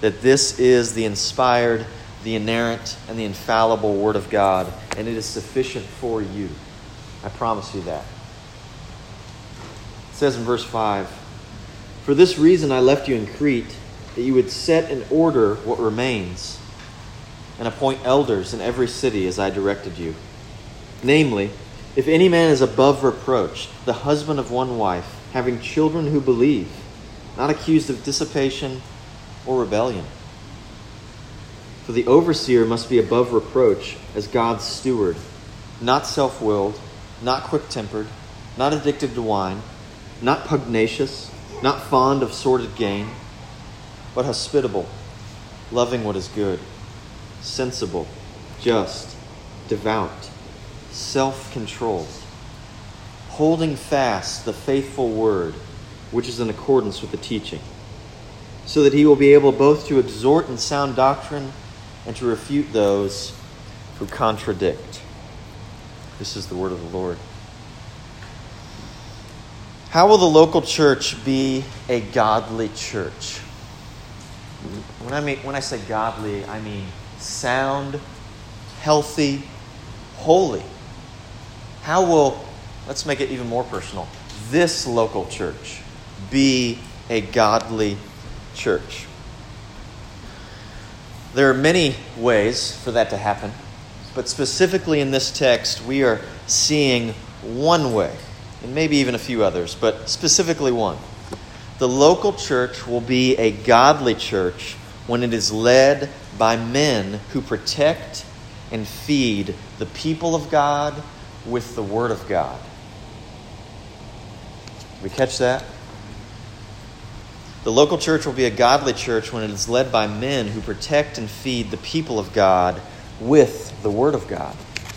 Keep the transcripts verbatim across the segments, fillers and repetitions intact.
that this is the inspired, the inerrant, and the infallible Word of God, and it is sufficient for you. I promise you that. It says in verse five, "For this reason I left you in Crete, that you would set in order what remains, and appoint elders in every city as I directed you. Namely, if any man is above reproach, the husband of one wife, having children who believe, not accused of dissipation or rebellion. For the overseer must be above reproach as God's steward, not self-willed, not quick-tempered, not addicted to wine, not pugnacious, not fond of sordid gain, but hospitable, loving what is good, sensible, just, devout, self-controlled, holding fast the faithful word which is in accordance with the teaching, so that he will be able both to exhort in sound doctrine and to refute those who contradict." This is the word of the Lord. How will the local church be a godly church? When I mean when I say godly, I mean sound, healthy, holy. How will, let's make it even more personal, this local church be a godly church? There are many ways for that to happen, but specifically in this text, we are seeing one way, and maybe even a few others, but specifically one. The local church will be a godly church when it is led by men who protect and feed the people of God with the Word of God. Did we catch that? The local church will be a godly church when it is led by men who protect and feed the people of God with the Word of God.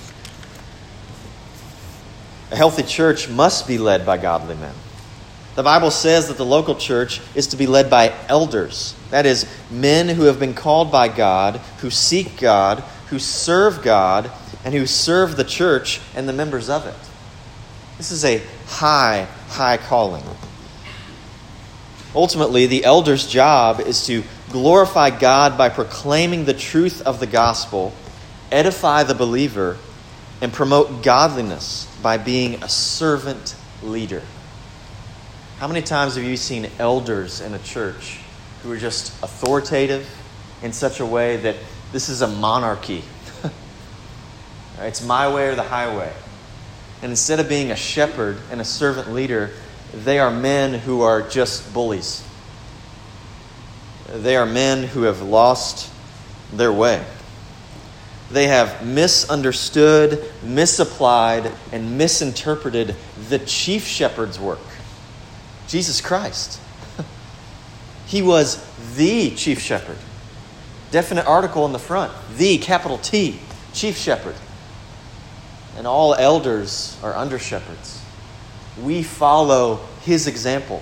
A healthy church must be led by godly men. The Bible says that the local church is to be led by elders. That is, men who have been called by God, who seek God, who serve God, and who serve the church and the members of it. This is a high, high calling. Ultimately, the elder's job is to glorify God by proclaiming the truth of the gospel, edify the believer, and promote godliness by being a servant leader. How many times have you seen elders in a church who are just authoritative in such a way that this is a monarchy? It's my way or the highway. And instead of being a shepherd and a servant leader, they are men who are just bullies. They are men who have lost their way. They have misunderstood, misapplied, and misinterpreted the chief shepherd's work, Jesus Christ. He was the chief shepherd. Definite article in the front. The, capital T, chief shepherd. And all elders are under shepherds. We follow his example.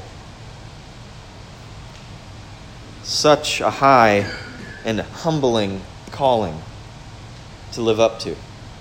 Such a high and humbling calling to live up to.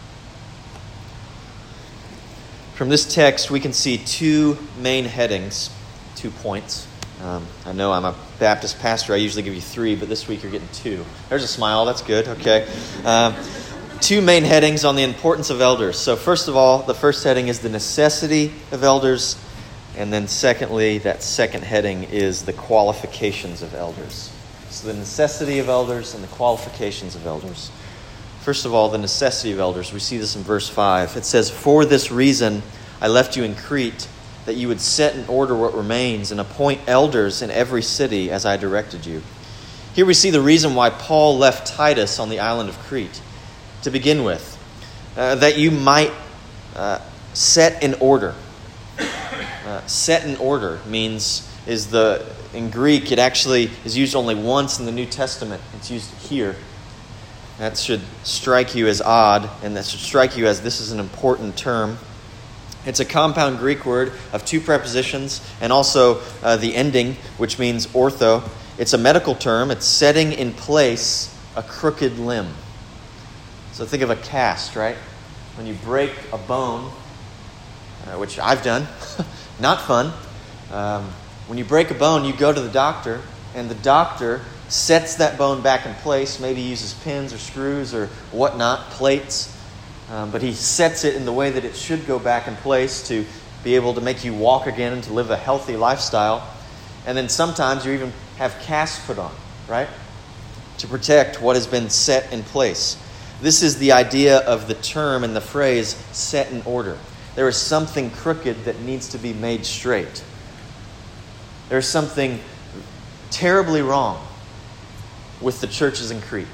From this text, we can see two main headings, two points. Um, I know I'm a Baptist pastor. I usually give you three, but this week you're getting two. There's a smile. That's good. Okay. Um, two main headings on the importance of elders. So first of all, the first heading is the necessity of elders. And then secondly, that second heading is the qualifications of elders. So the necessity of elders and the qualifications of elders. First of all, the necessity of elders. We see this in verse five. It says, "For this reason I left you in Crete, that you would set in order what remains and appoint elders in every city as I directed you." Here we see the reason why Paul left Titus on the island of Crete. To begin with, uh, that you might uh, set in order. Uh, set in order means, is the in Greek, it actually is used only once in the New Testament. It's used here. That should strike you as odd, and that should strike you as this is an important term. It's a compound Greek word of two prepositions and also uh, the ending, which means ortho. It's a medical term. It's setting in place a crooked limb. So think of a cast, right? When you break a bone, uh, which I've done, not fun. Um, when you break a bone, you go to the doctor, and the doctor sets that bone back in place, maybe uses pins or screws or whatnot, plates, um, but he sets it in the way that it should go back in place to be able to make you walk again and to live a healthy lifestyle. And then sometimes you even have casts put on, right? To protect what has been set in place. This is the idea of the term and the phrase set in order. There is something crooked that needs to be made straight. There's something terribly wrong with the churches in Crete.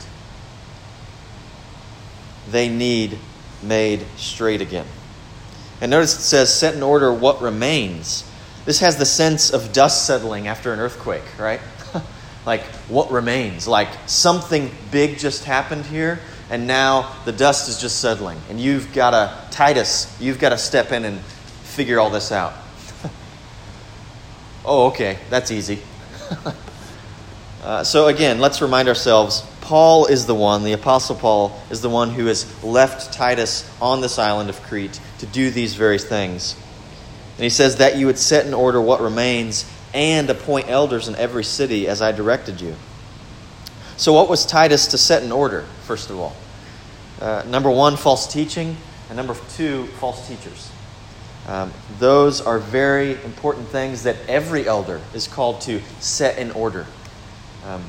They need made straight again. And notice it says, set in order what remains. This has the sense of dust settling after an earthquake, right? Like, what remains? Like, something big just happened here, and now the dust is just settling. And you've got to, Titus, you've got to step in and figure all this out. Oh, okay, that's easy. uh, so again, let's remind ourselves, Paul is the one, the Apostle Paul is the one who has left Titus on this island of Crete to do these very things. And he says that you would set in order what remains and appoint elders in every city as I directed you. So what was Titus to set in order, first of all? Uh, number one, false teaching, and number two, false teachers. Um, those are very important things that every elder is called to set in order. Um,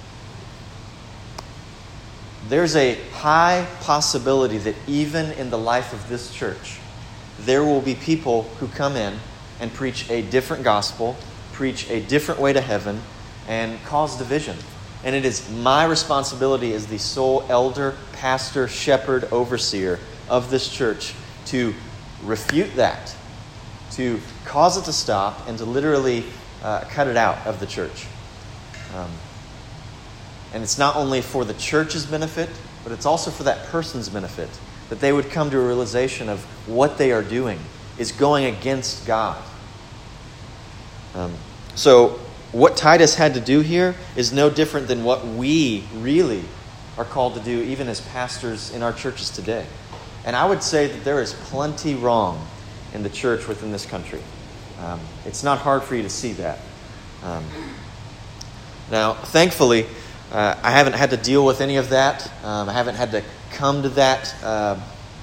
there's a high possibility that even in the life of this church, there will be people who come in and preach a different gospel, preach a different way to heaven, and cause division. And it is my responsibility as the sole elder, pastor, shepherd, overseer of this church to refute that, to cause it to stop, and to literally uh, cut it out of the church. Um, and it's not only for the church's benefit, but it's also for that person's benefit, that they would come to a realization of what they are doing is going against God. Um, so what Titus had to do here is no different than what we really are called to do, even as pastors in our churches today. And I would say that there is plenty wrong in the church within this country. Um, it's not hard for you to see that. Um, now, thankfully, uh, I haven't had to deal with any of that. Um, I haven't had to come to that, uh,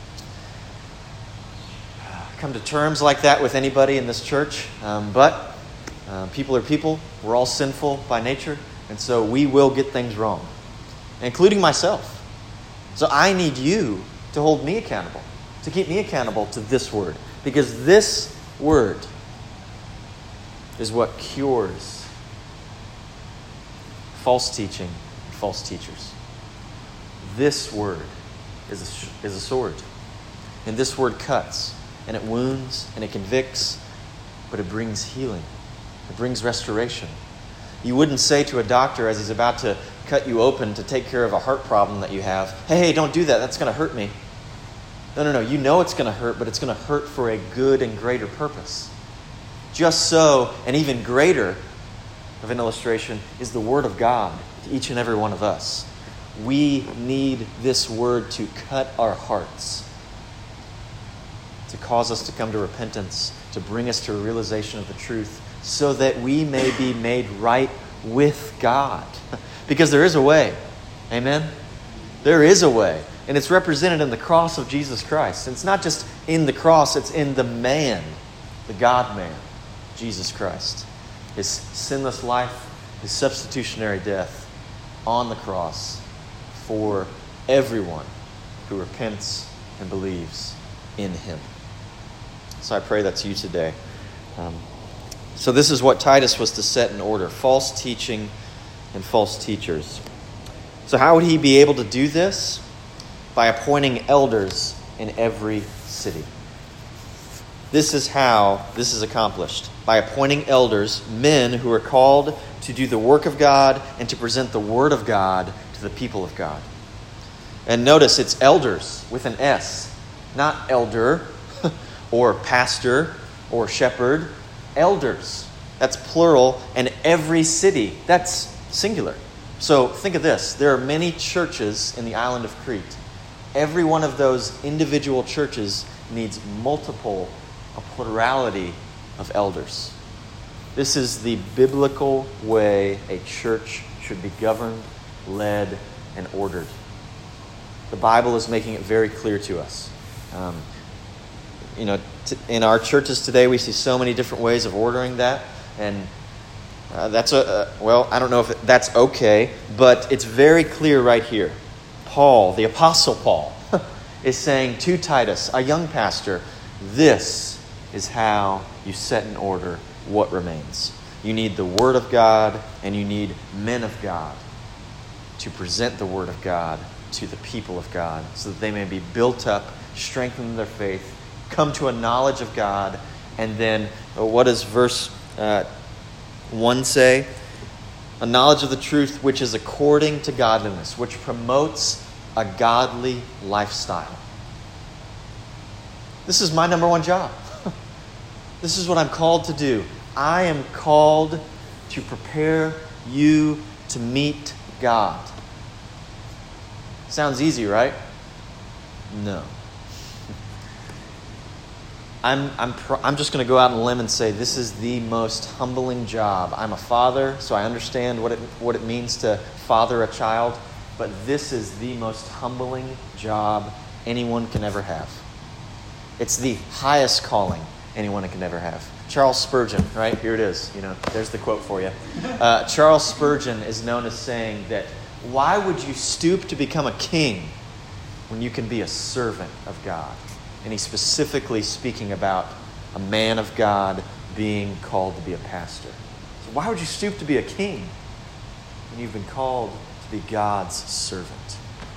come to terms like that with anybody in this church. Um, but uh, people are people. We're all sinful by nature. And so we will get things wrong, including myself. So I need you to hold me accountable, to keep me accountable to this word. Because this word is what cures false teaching and false teachers. This word is a, is a sword. And this word cuts, and it wounds, and it convicts, but it brings healing. It brings restoration. You wouldn't say to a doctor as he's about to cut you open to take care of a heart problem that you have, hey, hey, don't do that, that's going to hurt me. No, no, no, you know it's going to hurt, but it's going to hurt for a good and greater purpose. Just so, and even greater of an illustration, is the Word of God to each and every one of us. We need this Word to cut our hearts, to cause us to come to repentance, to bring us to a realization of the truth, so that we may be made right with God. Because there is a way. Amen? There is a way. And it's represented in the cross of Jesus Christ. And it's not just in the cross, it's in the man, the God-man, Jesus Christ. His sinless life, his substitutionary death on the cross for everyone who repents and believes in him. So I pray that's you today. Um, so this is what Titus was to set in order: false teaching and false teachers. So how would he be able to do this? By appointing elders in every city. This is how this is accomplished. By appointing elders, men who are called to do the work of God and to present the word of God to the people of God. And notice it's elders with an S, not elder or pastor or shepherd. Elders. That's plural. And every city. That's singular. So think of this. There are many churches in the island of Crete. Every one of those individual churches needs multiple, a plurality of elders. This is the biblical way a church should be governed, led, and ordered. The Bible is making it very clear to us. Um, you know, t- in our churches today, we see so many different ways of ordering that, and uh, that's a uh, well, I don't know if it, that's okay, but it's very clear right here. Paul, the Apostle Paul, is saying to Titus, a young pastor, this is how you set in order what remains. You need the Word of God, and you need men of God to present the Word of God to the people of God so that they may be built up, strengthened in their faith, come to a knowledge of God. And then, what does verse uh, one say? A knowledge of the truth which is according to godliness, which promotes a godly lifestyle. This is my number one job. This is what I'm called to do. I am called to prepare you to meet God. Sounds easy, right? No. I'm I'm pr- I'm just going to go out on a limb and say this is the most humbling job. I'm a father, so I understand what it what it means to father a child, but this is the most humbling job anyone can ever have. It's the highest calling anyone can ever have. Charles Spurgeon, right? Here it is. You know, there's the quote for you. Uh, Charles Spurgeon is known as saying that, why would you stoop to become a king when you can be a servant of God? And he's specifically speaking about a man of God being called to be a pastor. So why would you stoop to be a king when you've been called to be God's servant?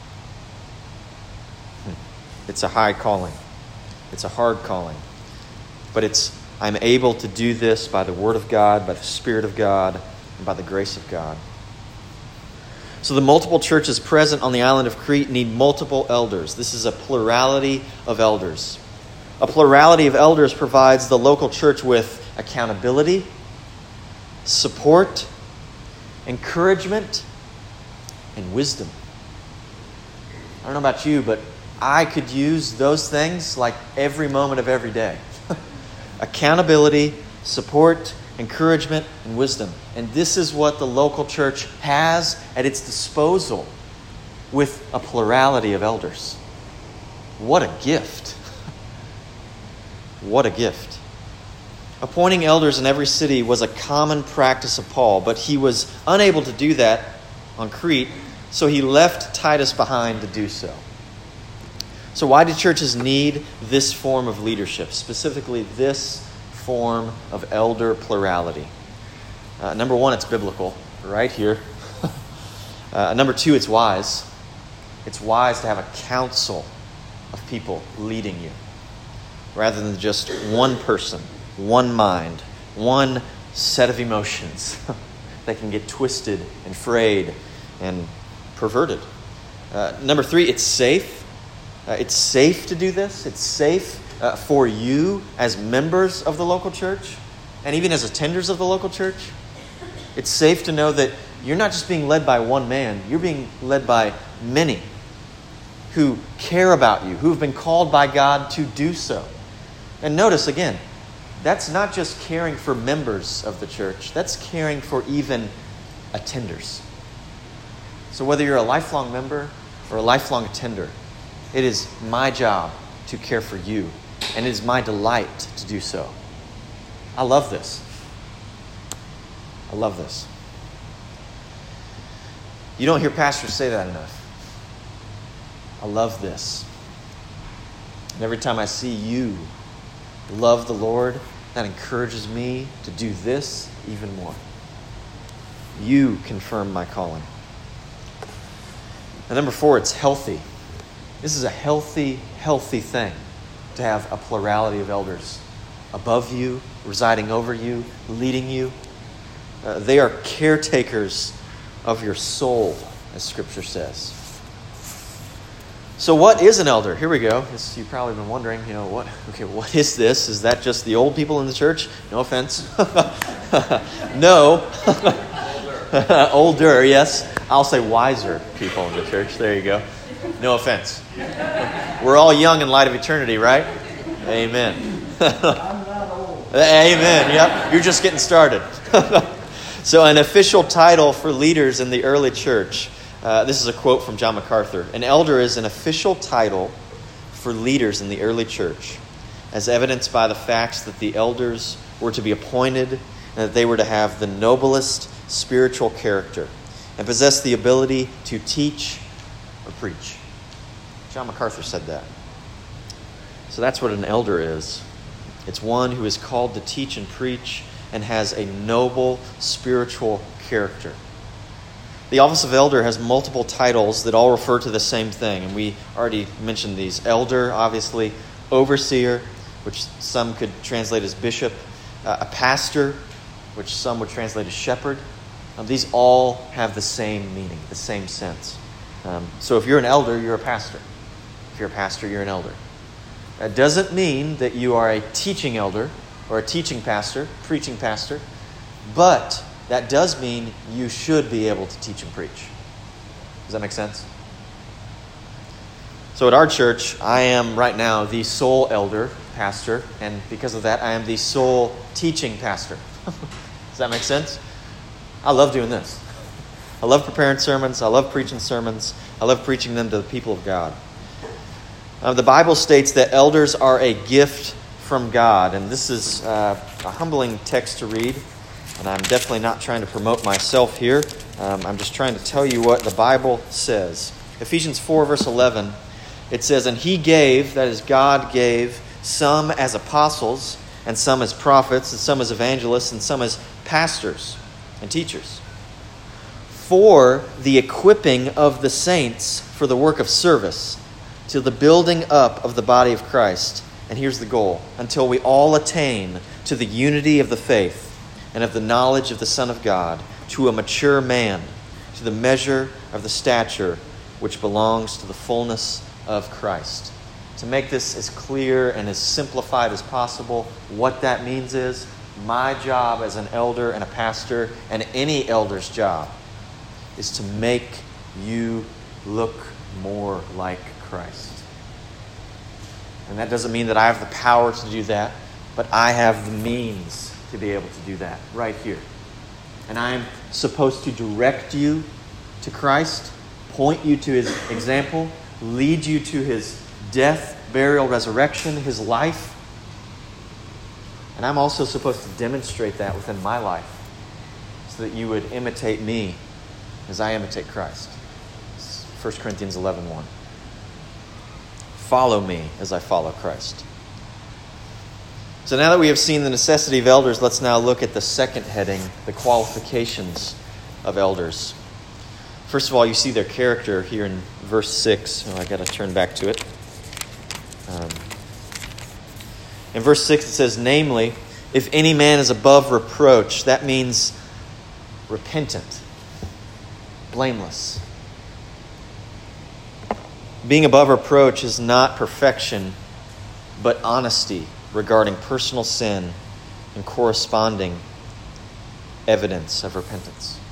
It's a high calling. It's a hard calling. But it's I'm able to do this by the Word of God, by the Spirit of God, and by the grace of God. So the multiple churches present on the island of Crete need multiple elders. This is a plurality of elders. A plurality of elders provides the local church with accountability, support, encouragement, and wisdom. I don't know about you, but I could use those things like every moment of every day. Accountability, support, encouragement, and wisdom. And this is what the local church has at its disposal with a plurality of elders. What a gift. What a gift. Appointing elders in every city was a common practice of Paul, but he was unable to do that on Crete, so he left Titus behind to do so. So why do churches need this form of leadership, specifically this form of elder plurality? Uh, number one, it's biblical, right here. uh, number two, it's wise. It's wise to have a council of people leading you, rather than just one person, one mind, one set of emotions that can get twisted and frayed and perverted. Uh, number three, it's safe. Uh, it's safe to do this. It's safe uh, for you as members of the local church and even as attenders of the local church. It's safe to know that you're not just being led by one man. You're being led by many who care about you, who have been called by God to do so. And notice again, that's not just caring for members of the church. That's caring for even attenders. So whether you're a lifelong member or a lifelong attender, it is my job to care for you, and it is my delight to do so. I love this. I love this. You don't hear pastors say that enough. I love this. And every time I see you love the Lord, that encourages me to do this even more. You confirm my calling. And number four, it's healthy. This is a healthy, healthy thing to have a plurality of elders above you, residing over you, leading you. Uh, they are caretakers of your soul, as Scripture says. So what is an elder? Here we go. This, you've probably been wondering, you know, what? Okay, what is this? Is that just the old people in the church? No offense. No. Older. Older, yes. I'll say wiser people in the church. There you go. No offense. We're all young in light of eternity, right? Amen. I'm not old. Amen. Yep. You're just getting started. So an official title for leaders in the early church, uh, this is a quote from John MacArthur. An elder is an official title for leaders in the early church, as evidenced by the facts that the elders were to be appointed and that they were to have the noblest spiritual character and possess the ability to teach or preach. John MacArthur said that. So that's what an elder is. It's one who is called to teach and preach and has a noble spiritual character. The office of elder has multiple titles that all refer to the same thing, and we already mentioned these. Elder, obviously, overseer, which some could translate as bishop, uh, a pastor, which some would translate as shepherd. Um, these all have the same meaning, the same sense. Um, so if you're an elder, you're a pastor. If you're a pastor, you're an elder. That doesn't mean that you are a teaching elder or a teaching pastor, preaching pastor, but that does mean you should be able to teach and preach. Does that make sense? So at our church, I am right now the sole elder pastor, and because of that, I am the sole teaching pastor. Does that make sense? I love doing this. I love preparing sermons. I love preaching sermons. I love preaching them to the people of God. Uh, the Bible states that elders are a gift from God, and this is uh, a humbling text to read, and I'm definitely not trying to promote myself here. Um, I'm just trying to tell you what the Bible says. Ephesians four, verse eleven, it says, "And he gave," that is, God gave, "some as apostles, and some as prophets, and some as evangelists, and some as pastors and teachers, for the equipping of the saints for the work of service, to the building up of the body of Christ." And here's the goal: until we all attain to the unity of the faith and of the knowledge of the Son of God, to a mature man, to the measure of the stature which belongs to the fullness of Christ. To make this as clear and as simplified as possible, what that means is my job as an elder and a pastor, and any elder's job, is to make you look more like Christ. And that doesn't mean that I have the power to do that, but I have the means to be able to do that right here. And I am supposed to direct you to Christ, point you to His example, lead you to His death, burial, resurrection, His life. And I'm also supposed to demonstrate that within my life so that you would imitate me as I imitate Christ. It's First Corinthians eleven one. Follow me as I follow Christ. So now that we have seen the necessity of elders, let's now look at the second heading, the qualifications of elders. First of all, you see their character here in verse six. Oh, I got to turn back to it. Um, in verse six it says, "Namely, if any man is above reproach," that means repentant, blameless. Being above reproach is not perfection, but honesty regarding personal sin and corresponding evidence of repentance.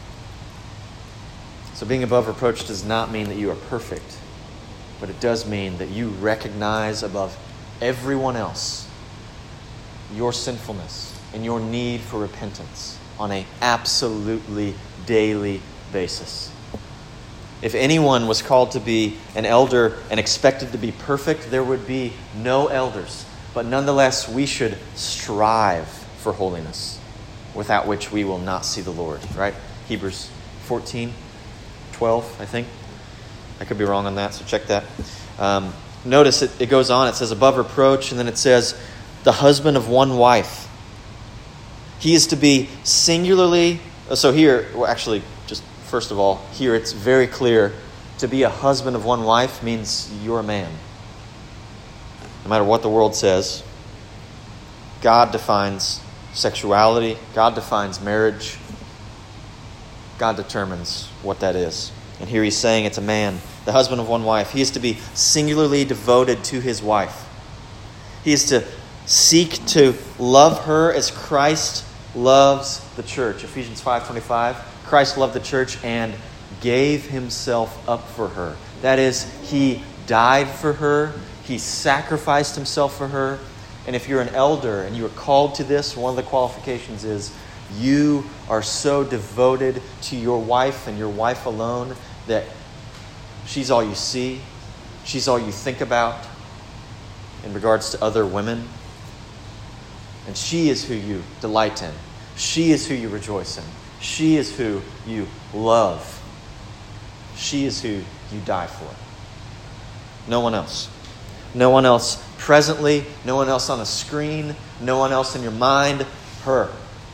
So being above reproach does not mean that you are perfect, but it does mean that you recognize above everyone else your sinfulness and your need for repentance on an absolutely daily basis. If anyone was called to be an elder and expected to be perfect, there would be no elders. But nonetheless, we should strive for holiness, without which we will not see the Lord. Right? Hebrews fourteen, twelve, I think. I could be wrong on that, so check that. Um, notice it, it goes on. It says above reproach, and then it says the husband of one wife. He is to be singularly... So here, well, actually, just first of all, here it's very clear. To be a husband of one wife means you're a man. No matter what the world says, God defines sexuality. God defines marriage. God determines what that is. And here he's saying it's a man, the husband of one wife. He is to be singularly devoted to his wife. He is to seek to love her as Christ loves the church. Ephesians five twenty-five. Christ loved the church and gave himself up for her. That is, he died for her. He sacrificed himself for her. And if you're an elder and you are called to this, one of the qualifications is you are so devoted to your wife and your wife alone that she's all you see, she's all you think about in regards to other women, and she is who you delight in. She is who you rejoice in. She is who you love. She is who you die for. No one else. No one else presently. No one else on a screen. No one else in your mind. Her.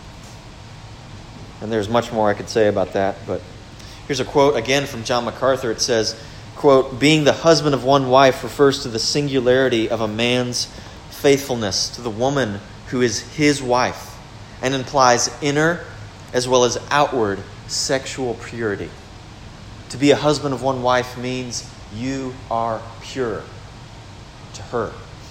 And there's much more I could say about that, but here's a quote again from John MacArthur. It says, quote, "Being the husband of one wife refers to the singularity of a man's faithfulness to the woman who is his wife, and implies inner as well as outward sexual purity. To be a husband of one wife means you are pure to her."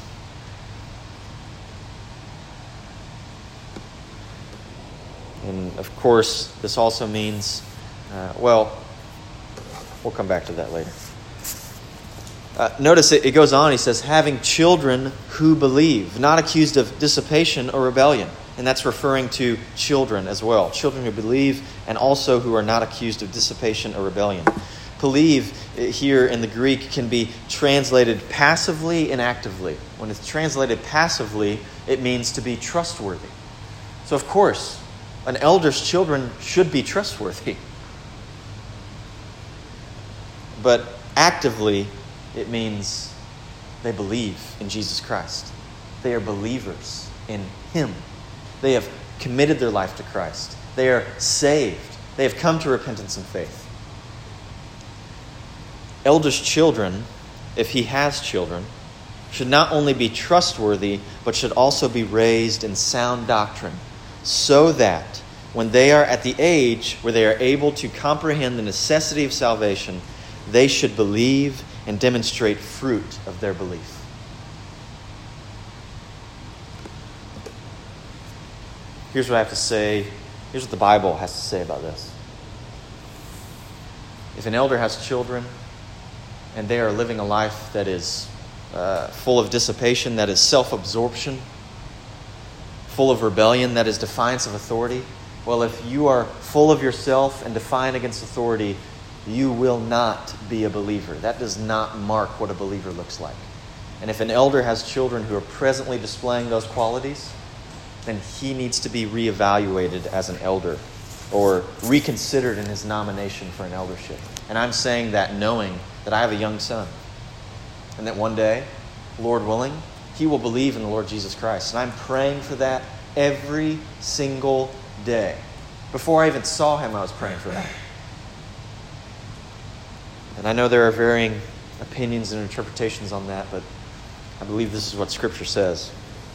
And of course, this also means, uh, well, we'll come back to that later. Uh, notice it, it goes on, he says, having children who believe, not accused of dissipation or rebellion. And that's referring to children as well. Children who believe and also who are not accused of dissipation or rebellion. Believe here in the Greek can be translated passively and actively. When it's translated passively, it means to be trustworthy. So of course, an elder's children should be trustworthy. But actively, it means they believe in Jesus Christ. They are believers in Him. They have committed their life to Christ. They are saved. They have come to repentance and faith. Elder's children, if he has children, should not only be trustworthy, but should also be raised in sound doctrine, so that when they are at the age where they are able to comprehend the necessity of salvation, they should believe and demonstrate fruit of their belief. Here's what I have to say. Here's what the Bible has to say about this. If an elder has children and they are living a life that is uh, full of dissipation, that is self-absorption, full of rebellion, that is defiance of authority, well, if you are full of yourself and defiant against authority, you will not be a believer. That does not mark what a believer looks like. And if an elder has children who are presently displaying those qualities, then he needs to be reevaluated as an elder or reconsidered in his nomination for an eldership. And I'm saying that knowing that I have a young son and that one day, Lord willing, he will believe in the Lord Jesus Christ. And I'm praying for that every single day. Before I even saw him, I was praying for that. And I know there are varying opinions and interpretations on that, but I believe this is what Scripture says.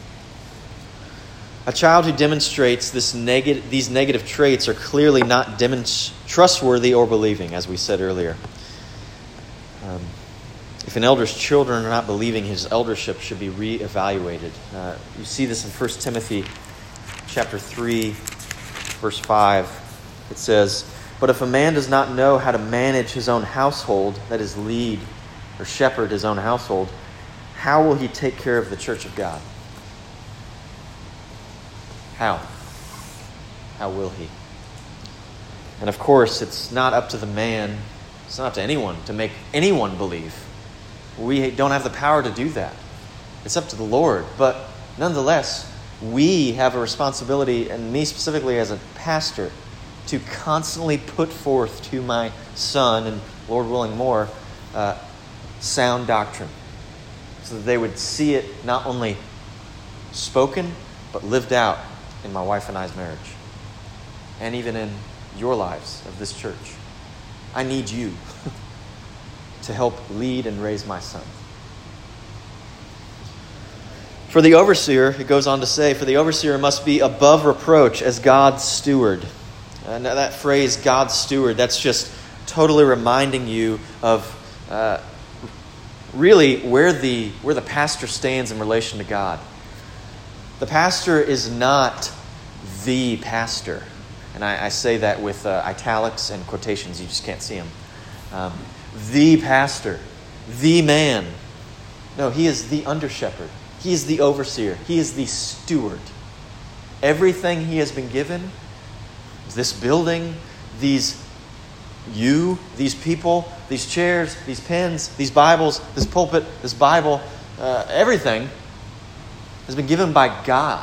A child who demonstrates this neg- these negative traits are clearly not demonst- trustworthy or believing, as we said earlier. Um, if an elder's children are not believing, his eldership should be reevaluated. Uh, you see this in First Timothy chapter three, verse five. It says, "But if a man does not know how to manage his own household, that is, lead or shepherd his own household, how will he take care of the church of God?" How? How will he? And of course, it's not up to the man, it's not up to anyone to make anyone believe. We don't have the power to do that. It's up to the Lord. But nonetheless, we have a responsibility, and me specifically as a pastor, to constantly put forth to my son, and Lord willing more, uh, sound doctrine, so that they would see it not only spoken, but lived out in my wife and I's marriage, and even in your lives of this church. I need you to help lead and raise my son. For the overseer, it goes on to say, for the overseer must be above reproach as God's steward. And that phrase, God's steward, that's just totally reminding you of uh, really where the where the pastor stands in relation to God. The pastor is not the pastor. And I, I say that with uh, italics and quotations. You just can't see them. Um, the pastor. The man. No, he is the under-shepherd. He is the overseer. He is the steward. Everything he has been given Is this building, these you, these people, these chairs, these pens, these Bibles, this pulpit, this Bible, uh, everything has been given by God.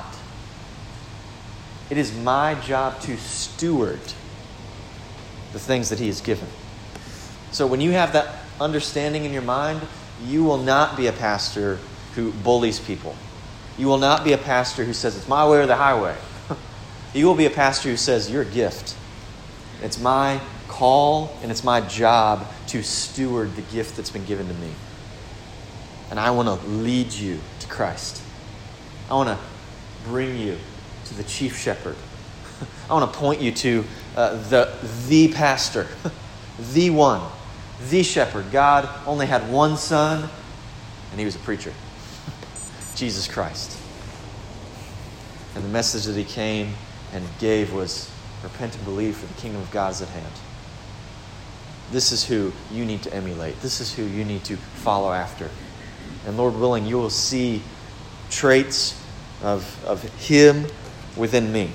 It is my job to steward the things that He has given. So when you have that understanding in your mind, you will not be a pastor who bullies people. You will not be a pastor who says, it's my way or the highway. You will be a pastor who says, you're a gift. It's my call and it's my job to steward the gift that's been given to me. And I want to lead you to Christ. I want to bring you to the chief shepherd. I want to point you to uh, the, the pastor, the one, the shepherd. God only had one son, and He was a preacher. Jesus Christ. And the message that He came and gave was repent and believe, for the kingdom of God is at hand. This is who you need to emulate. This is who you need to follow after. And Lord willing, you will see traits of, of Him within me.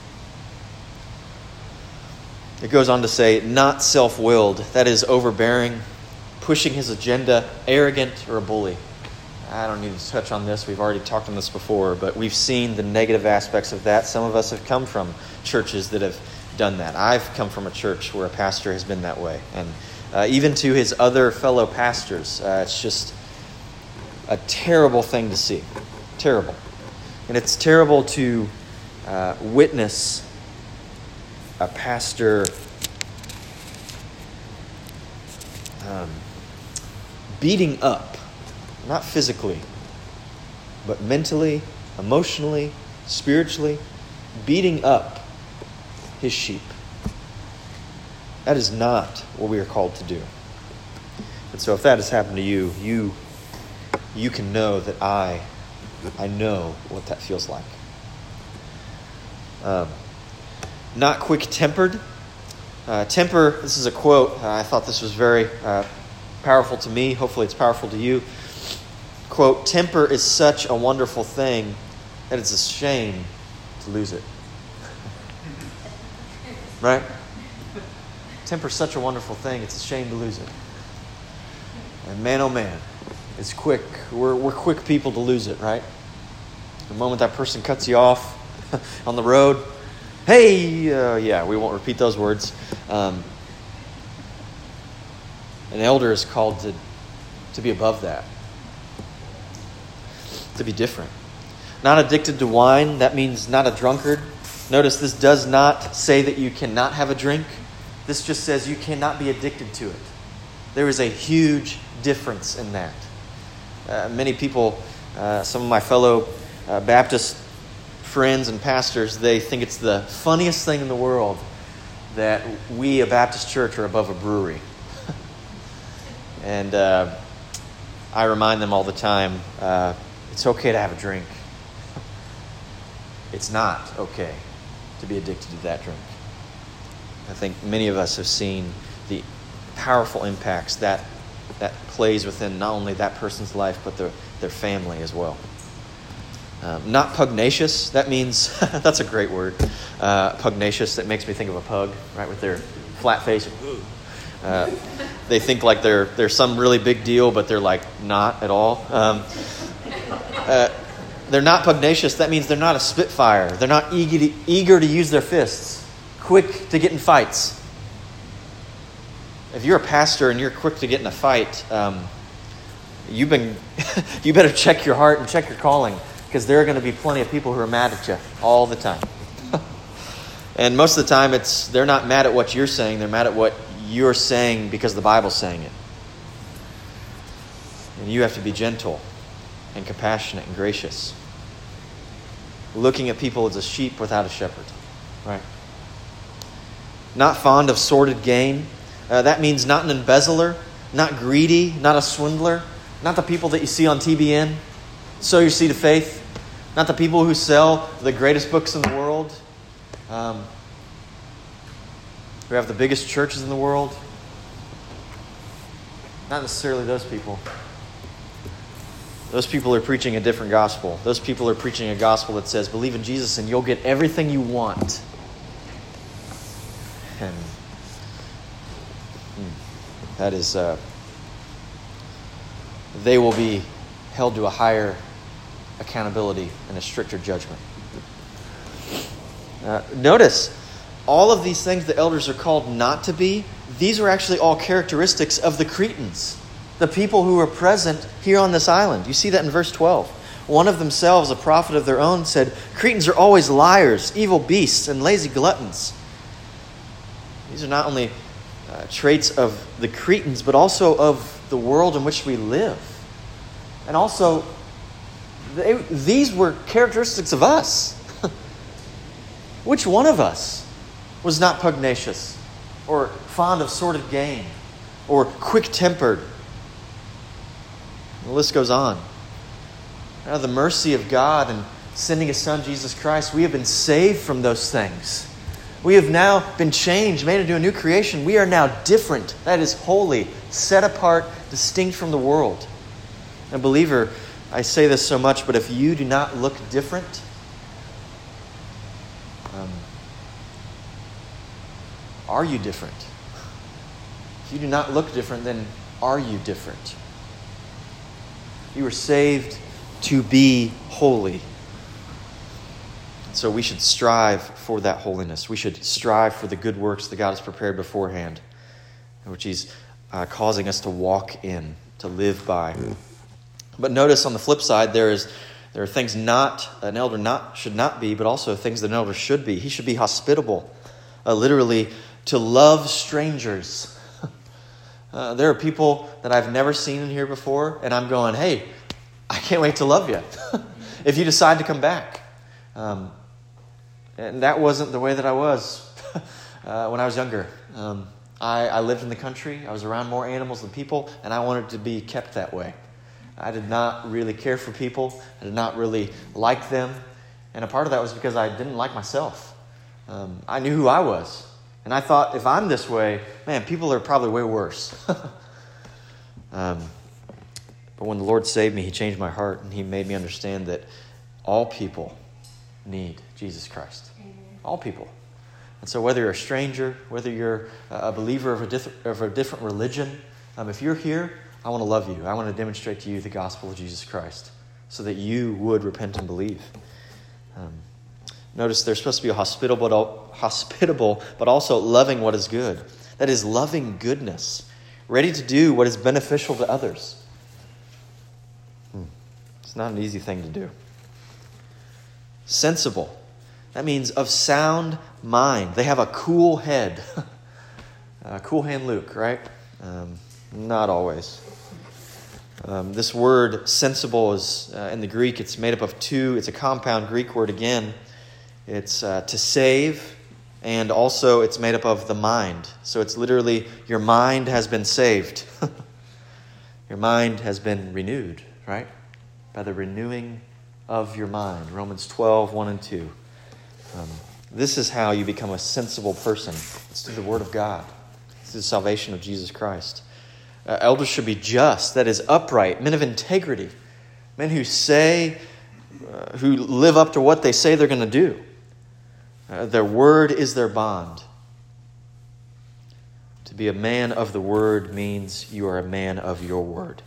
It goes on to say, not self-willed, that is overbearing, pushing his agenda, arrogant, or a bully. I don't need to touch on this. We've already talked on this before, but we've seen the negative aspects of that. Some of us have come from churches that have done that. I've come from a church where a pastor has been that way. And uh, even to his other fellow pastors, uh, it's just a terrible thing to see. Terrible. And it's terrible to uh, witness a pastor um, beating up, not physically, but mentally, emotionally, spiritually, beating up his sheep. That is not what we are called to do. And so if that has happened to you, you you can know that I I know what that feels like. Um, not quick-tempered. Uh, temper, this is a quote. Uh, I thought this was very uh, powerful to me. Hopefully it's powerful to you. Quote, temper is such a wonderful thing that it's a shame to lose it. Right? Temper is such a wonderful thing, it's a shame to lose it. And man, oh man, it's quick. We're, we're quick people to lose it, right? The moment that person cuts you off on the road, hey, uh, yeah, we won't repeat those words. Um, an elder is called to, to be above that, to be different. Not addicted to wine, that means not a drunkard. Notice this does not say that you cannot have a drink. This just says you cannot be addicted to it. There is a huge difference in that. Uh, many people, uh, some of my fellow uh, Baptist friends and pastors, they think it's the funniest thing in the world that we, a Baptist church, are above a brewery. And uh, I remind them all the time, uh, it's okay to have a drink. It's not okay to be addicted to that drink. I think many of us have seen the powerful impacts that that plays within not only that person's life, but their, their family as well. Um, not pugnacious, that means, that's a great word, uh, pugnacious, that makes me think of a pug, right, with their flat face. Uh, they think like they're, they're some really big deal, but they're like not at all. Um, uh, they're not pugnacious, that means they're not a spitfire. They're not eager to, eager to use their fists, quick to get in fights. If you're a pastor and you're quick to get in a fight, um, you've been you better check your heart and check your calling, because there are going to be plenty of people who are mad at you all the time. And most of the time, it's they're not mad at what you're saying; they're mad at what you're saying because the Bible's saying it. And you have to be gentle and compassionate and gracious, looking at people as a sheep without a shepherd. Right? Not fond of sordid gain. Uh, that means not an embezzler, not greedy, not a swindler, not the people that you see on T B N, sow your seed of faith, not the people who sell the greatest books in the world, um, who have the biggest churches in the world. Not necessarily those people. Those people are preaching a different gospel. Those people are preaching a gospel that says, believe in Jesus and you'll get everything you want. That is, uh, they will be held to a higher accountability and a stricter judgment. Uh, notice, all of these things the elders are called not to be, these are actually all characteristics of the Cretans, the people who were present here on this island. You see that in verse twelve. One of themselves, a prophet of their own, said, Cretans are always liars, evil beasts, and lazy gluttons. These are not only uh, traits of the Cretans, but also of the world in which we live. And also, they, these were characteristics of us. Which one of us was not pugnacious, or fond of sordid gain, or quick-tempered? The list goes on. Out of the mercy of God and sending His Son, Jesus Christ, we have been saved from those things. We have now been changed, made into a new creation. We are now different. That is holy, set apart, distinct from the world. And believer, I say this so much, but if you do not look different, um, are you different? If you do not look different, then are you different? You were saved to be holy. So we should strive for that holiness. We should strive for the good works that God has prepared beforehand, which He's uh, causing us to walk in, to live by. But notice on the flip side, there is there are things not an elder not should not be, but also things that an elder should be. He should be hospitable, uh, literally to love strangers. uh, there are people that I've never seen in here before, and I'm going, hey, I can't wait to love you if you decide to come back. Um, and that wasn't the way that I was uh, when I was younger. Um, I, I lived in the country. I was around more animals than people, and I wanted to be kept that way. I did not really care for people. I did not really like them. And a part of that was because I didn't like myself. Um, I knew who I was. And I thought, if I'm this way, man, people are probably way worse. um, but when the Lord saved me, He changed my heart, and He made me understand that all people need Jesus Christ. Amen. All people. And so whether you're a stranger, whether you're a believer of a, diff- of a different religion, um, if you're here, I want to love you. I want to demonstrate to you the gospel of Jesus Christ so that you would repent and believe. Um, notice there's supposed to be a hospitable, hospitable, but also loving what is good. That is loving goodness, ready to do what is beneficial to others. Hmm. It's not an easy thing to do. Sensible. That means of sound mind. They have a cool head. uh, cool hand Luke, right? Um, not always. Um, this word sensible is, uh, in the Greek, it's made up of two. It's a compound Greek word again. It's uh, to save, and also it's made up of the mind. So it's literally, your mind has been saved. Your mind has been renewed, right? By the renewing of your mind. Romans twelve, one and two. Um, this is how you become a sensible person. It's through the Word of God. It's through the salvation of Jesus Christ. Uh, elders should be just, that is upright, men of integrity, men who say, uh, who live up to what they say they're going to do. Uh, their word is their bond. To be a man of the word means you are a man of your word.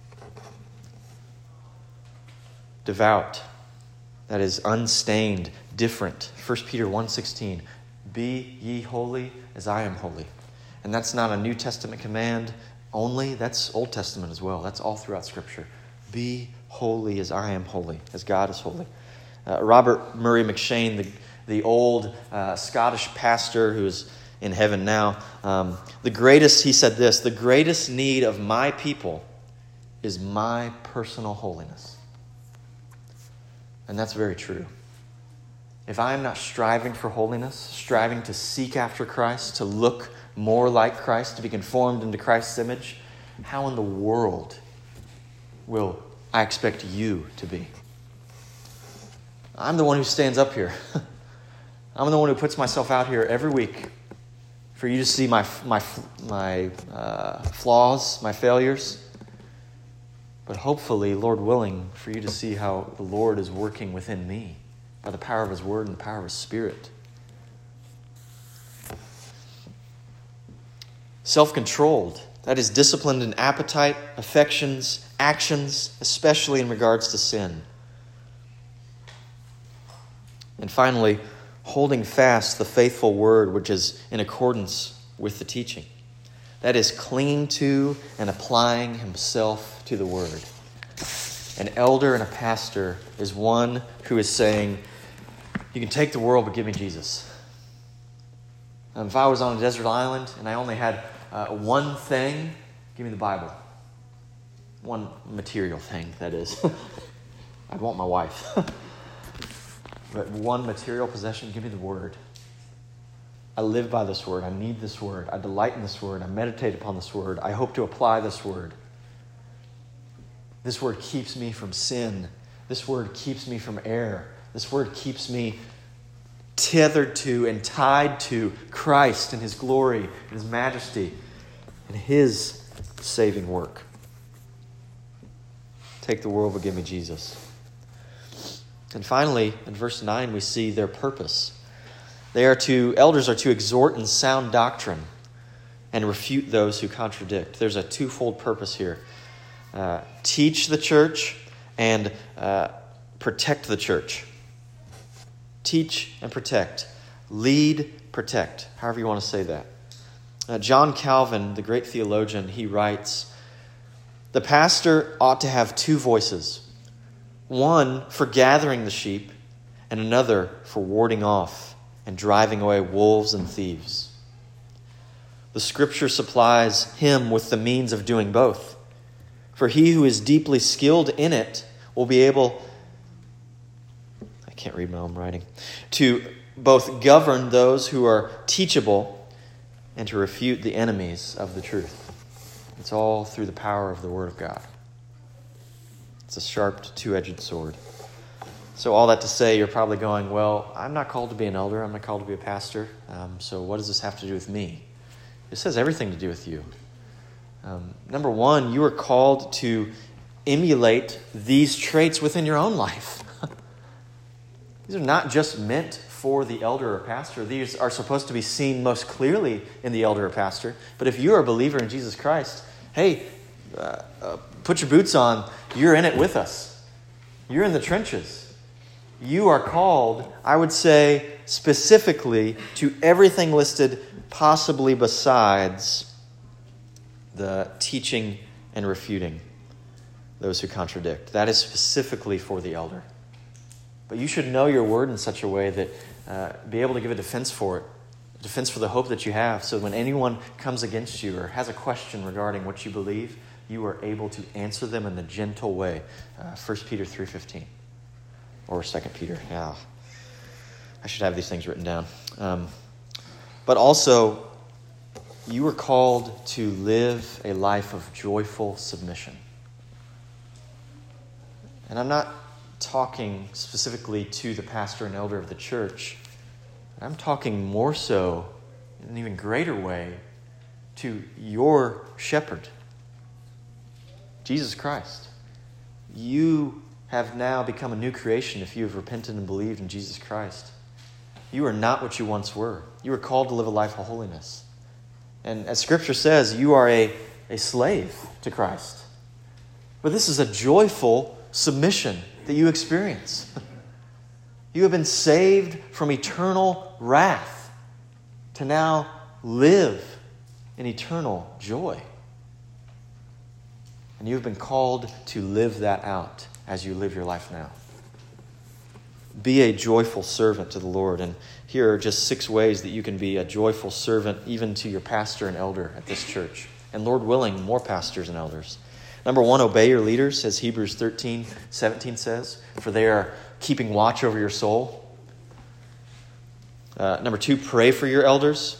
Devout, that is unstained, different. First Peter one sixteen, be ye holy as I am holy. And that's not a New Testament command only, that's Old Testament as well. That's all throughout Scripture. Be holy as I am holy, as God is holy. Uh, Robert Murray McShane, the, the old uh, Scottish pastor who is in heaven now, um, the greatest, he said this, the greatest need of my people is my personal holiness. And that's very true. If I am not striving for holiness, striving to seek after Christ, to look more like Christ, to be conformed into Christ's image, how in the world will I expect you to be? I'm the one who stands up here. I'm the one who puts myself out here every week for you to see my my my uh, flaws, my failures. But hopefully, Lord willing, for you to see how the Lord is working within me by the power of His Word and the power of His Spirit. Self-controlled. That is disciplined in appetite, affections, actions, especially in regards to sin. And finally, holding fast the faithful word which is in accordance with the teaching. That is clinging to and applying himself to the word. An elder and a pastor is one who is saying, you can take the world, but give me Jesus. Um, if I was on a desert island and I only had uh, one thing, give me the Bible. One material thing, that is. I'd want my wife. But one material possession, give me the word. I live by this word. I need this word. I delight in this word. I meditate upon this word. I hope to apply this word. This word keeps me from sin. This word keeps me from error. This word keeps me tethered to and tied to Christ and his glory and his majesty and his saving work. Take the world, but give me Jesus. And finally, in verse nine, we see their purpose. They are to, elders are to exhort in sound doctrine and refute those who contradict. There's a twofold purpose here. Uh, teach the church and uh, protect the church. Teach and protect. Lead, protect. However you want to say that. Uh, John Calvin, the great theologian, he writes, the pastor ought to have two voices. One for gathering the sheep, and another for warding off and driving away wolves and thieves. The Scripture supplies him with the means of doing both. For he who is deeply skilled in it will be able, I can't read my own writing, to both govern those who are teachable and to refute the enemies of the truth. It's all through the power of the Word of God. It's a sharp, two-edged sword. So all that to say, you're probably going, well, I'm not called to be an elder. I'm not called to be a pastor. Um, so what does this have to do with me? This has everything to do with you. Um, number one, you are called to emulate these traits within your own life. These are not just meant for the elder or pastor. These are supposed to be seen most clearly in the elder or pastor. But if you're a believer in Jesus Christ, hey, uh, uh, put your boots on. You're in it with us. You're in the trenches. You are called, I would say, specifically to everything listed, possibly besides the teaching and refuting those who contradict. That is specifically for the elder. But you should know your word in such a way that uh, be able to give a defense for it, a defense for the hope that you have, so when anyone comes against you or has a question regarding what you believe, you are able to answer them in a gentle way. Uh, First Peter three fifteen. Or Second Peter. Yeah. I should have these things written down. Um, but also, you are called to live a life of joyful submission. And I'm not talking specifically to the pastor and elder of the church. I'm talking more so, in an even greater way, to your shepherd, Jesus Christ. You have now become a new creation if you have repented and believed in Jesus Christ. You are not what you once were. You are called to live a life of holiness. And as Scripture says, you are a, a slave to Christ. But this is a joyful submission that you experience. You have been saved from eternal wrath to now live in eternal joy. And you have been called to live that out as you live your life now. Be a joyful servant to the Lord. And here are just six ways that you can be a joyful servant even to your pastor and elder at this church. And Lord willing, more pastors and elders. Number one, obey your leaders, as Hebrews thirteen seventeen says, for they are keeping watch over your soul. Uh, number two, pray for your elders.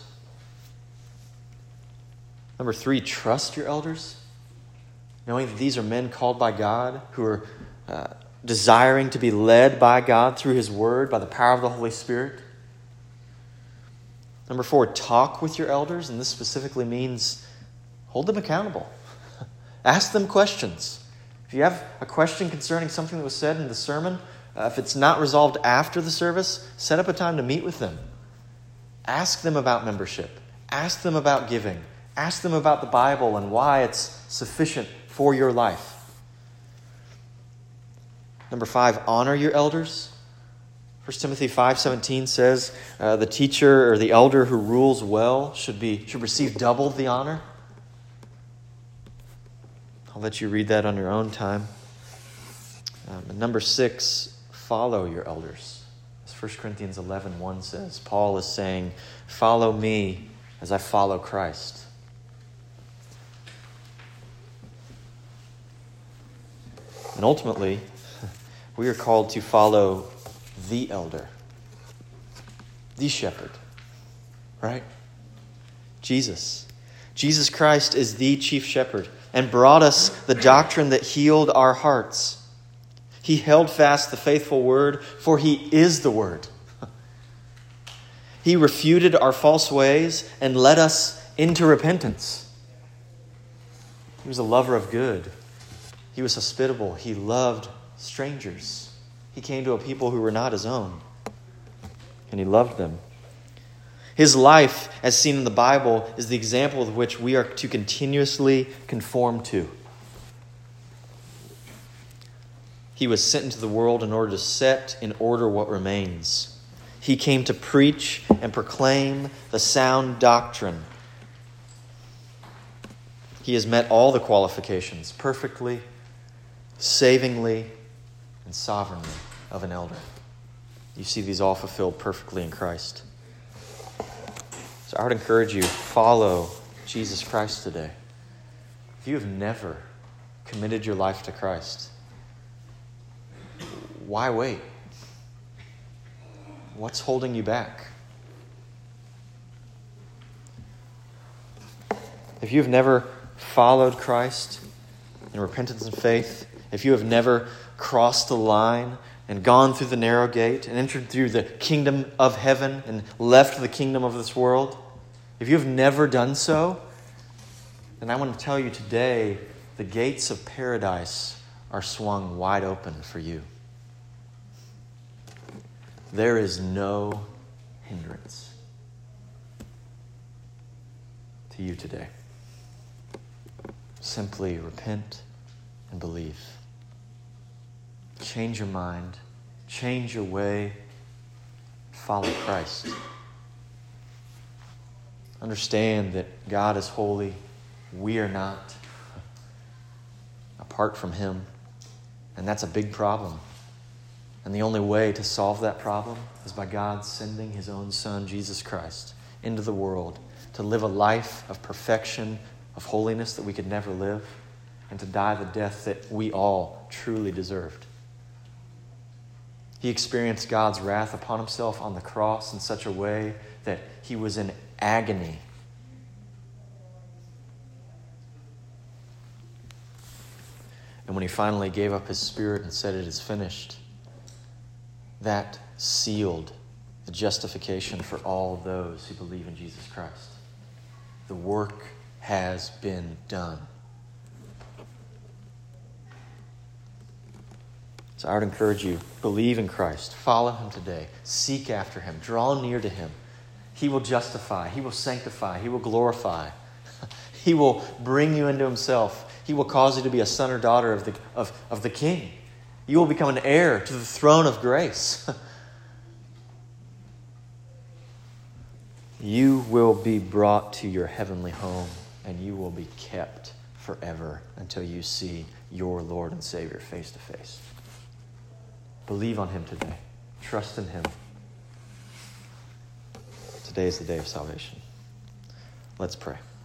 Number three, trust your elders, knowing that these are men called by God who are uh, desiring to be led by God through His Word, by the power of the Holy Spirit. Number four, talk with your elders, and this specifically means hold them accountable. Ask them questions. If you have a question concerning something that was said in the sermon, uh, if it's not resolved after the service, set up a time to meet with them. Ask them about membership. Ask them about giving. Ask them about the Bible and why it's sufficient for your life. Number five, honor your elders. First Timothy five seventeen says, uh, the teacher or the elder who rules well should be should receive double the honor. I'll let you read that on your own time. Um, and number six, follow your elders. As First Corinthians eleven one says, Paul is saying, follow me as I follow Christ. And ultimately, we are called to follow the elder, the shepherd, right? Jesus. Jesus Christ is the chief shepherd and brought us the doctrine that healed our hearts. He held fast the faithful word, for he is the word. He refuted our false ways and led us into repentance. He was a lover of good. He was hospitable. He loved strangers. He came to a people who were not his own, and he loved them. His life, as seen in the Bible, is the example of which we are to continuously conform to. He was sent into the world in order to set in order what remains. He came to preach and proclaim the sound doctrine. He has met all the qualifications perfectly, savingly, and sovereignly of an elder. You see these all fulfilled perfectly in Christ. So I would encourage you, follow Jesus Christ today. If you have never committed your life to Christ, why wait? What's holding you back? If you've never followed Christ in repentance and faith, if you have never crossed the line and gone through the narrow gate and entered through the kingdom of heaven and left the kingdom of this world, if you have never done so, then I want to tell you today, the gates of paradise are swung wide open for you. There is no hindrance to you today. Simply repent and believe. Change your mind. Change your way. Follow Christ. Understand that God is holy. We are not. Apart from Him. And that's a big problem. And the only way to solve that problem is by God sending His own Son, Jesus Christ, into the world to live a life of perfection, of holiness that we could never live, and to die the death that we all truly deserved. He experienced God's wrath upon Himself on the cross in such a way that He was in agony. And when He finally gave up His spirit and said, "It is finished," that sealed the justification for all those who believe in Jesus Christ. The work has been done. So I would encourage you, believe in Christ. Follow Him today. Seek after Him. Draw near to Him. He will justify. He will sanctify. He will glorify. He will bring you into Himself. He will cause you to be a son or daughter of the, of, of the King. You will become an heir to the throne of grace. You will be brought to your heavenly home, and you will be kept forever until you see your Lord and Savior face to face. Believe on Him today. Trust in Him. Today is the day of salvation. Let's pray.